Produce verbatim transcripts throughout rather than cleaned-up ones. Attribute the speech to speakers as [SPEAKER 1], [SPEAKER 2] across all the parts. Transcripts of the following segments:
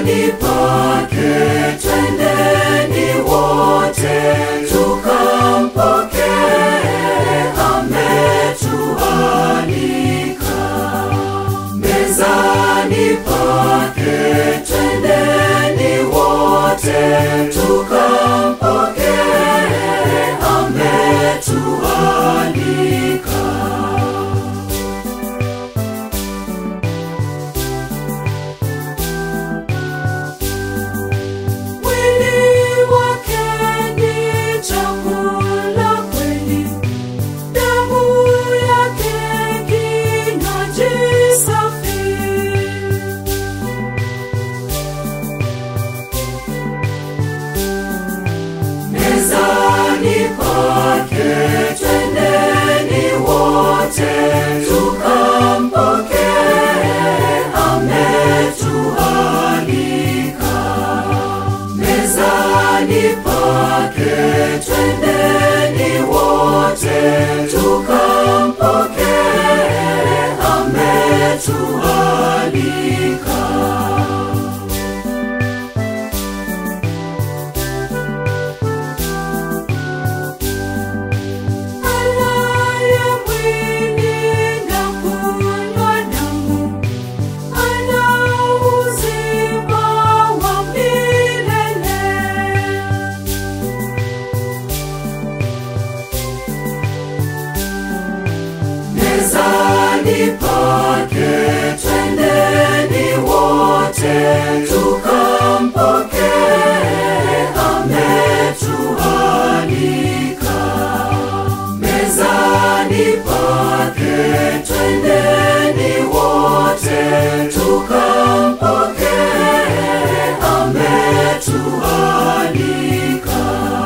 [SPEAKER 1] Mezani pake twendeni wote tukampokee, ametualika. Mezani pake twendeni wote tukampokee, ametualika. Mezani pake twendeni wote tukampokee, ametualika. Mezani pake twendeni wote tukampokee, ametualika. Mezani pake twendeni wote tukampokee, ametualika. Mezani pake twendeni wote tukampokee, ametualika.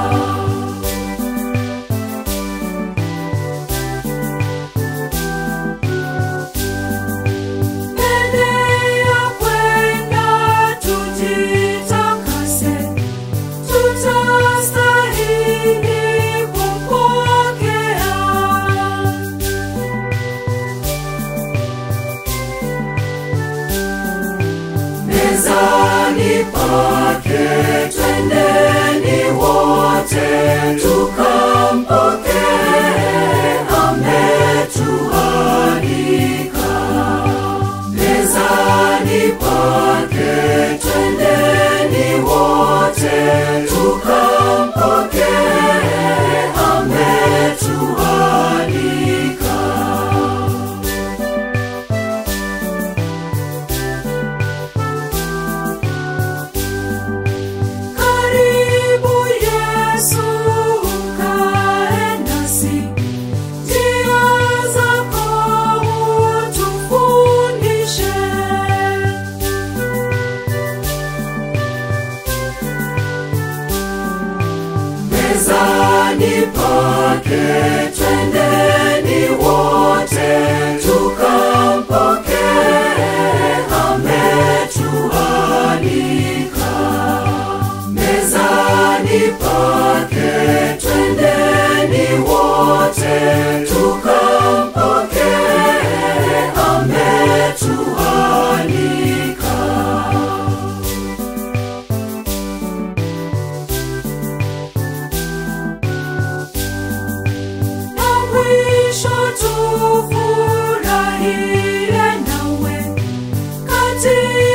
[SPEAKER 1] Mezani pake twendeni wote tukampokee, ametualika. Mezani pake twendeni wote tukampokee, ametualika. Mezani pake twendeni wote tukampokee, ametualika. Mezani pake twendeni wote tukampokee, ametualika.
[SPEAKER 2] Tufurahie nawe katika